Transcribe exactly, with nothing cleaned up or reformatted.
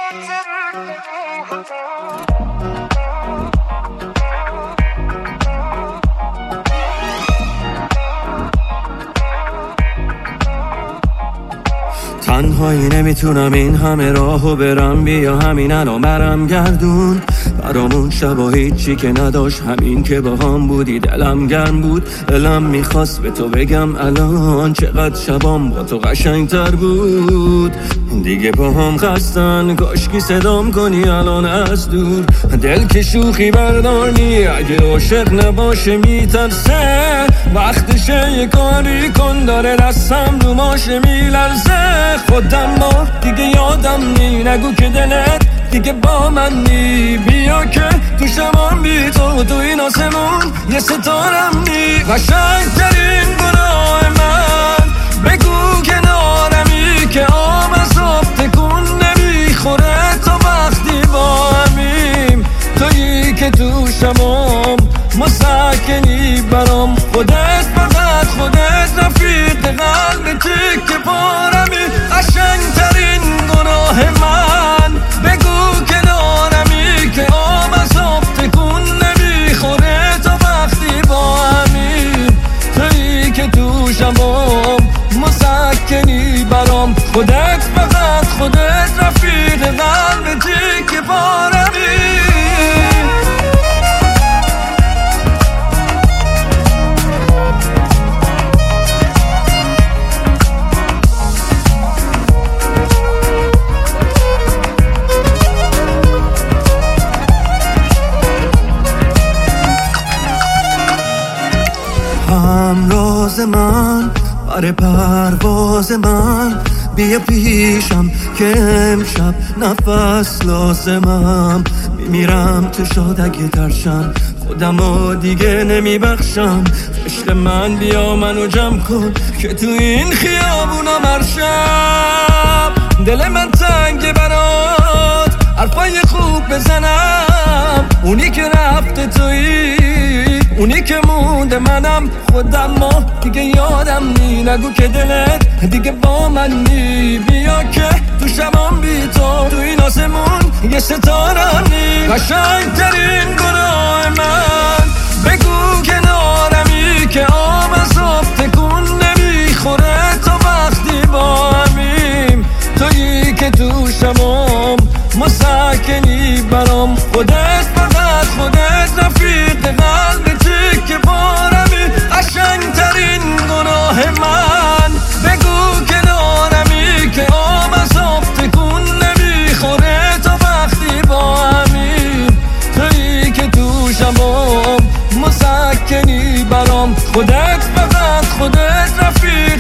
تنهایی نمیتونم این همه راهو برم، بیا همین الان برم گردون برامون شبا هیچی که نداشت، همین که با هم بودی دلم گرم بود. دلم میخواست به تو بگم الان چقدر شبام با تو قشنگتر بود. دیگه با هم خستن کاشکی صدام کنی الان از دور. دل که شوخی برداری اگه عاشق نباشه میترسه، وقتشه یه کاری کن داره دستم رو ماشه میلرزه. خودم با دیگه یادم نی، نگو که دلت دیگه با من نی. بیا که تو شمان بی تو تو این آسمون یه ستارم نی. قشنگترین گناه من بگو کنارمی که آب از آب تکون نمیخوره تا وقتی با همیم. تویی که تو شمام مسکنی برام، خودت فقط خودت رفیق قلب تیک پارمی. قشنگترین گناه من بگو کنارمی که آب از آب تکون نمیخوره تا وقتی با همیم. تویی که تو شمام مسکنی برام، خودت فقط خودت رفیق قلب تیک پارمی. همراز من برای پرواز من، بیا پیشم که امشب نفس لازمم. میمیرم تو شاد اگه ترشم، خودم رو دیگه نمیبخشم. عشق من بیا منو جمع کن که تو این خیابونم هر شب دل من تنگه برات حرفای خوب بزنم. اونی که رفته تویی، اونی که مونده منم. خودم ما دیگه یادم نی، نگو که دلت دیگه با من نی. بیا که تو شبام بی تو تو این آسمون یه ستارم نی. قشنگترین گناه من بگو کنارمی که آب از آب تکون نمیخوره تا وقتی با همیم. تویی که تو شبام مسکنی برام، خودت فقط خودت رفیق قلب تیک پارمی. قشنگترین گناه من بگو کنارمی که آب از آب تکون نمیخوره تا وقتی با همیم. تویی که تو شبام مسکنی برام، خودت فقط خودت رفیق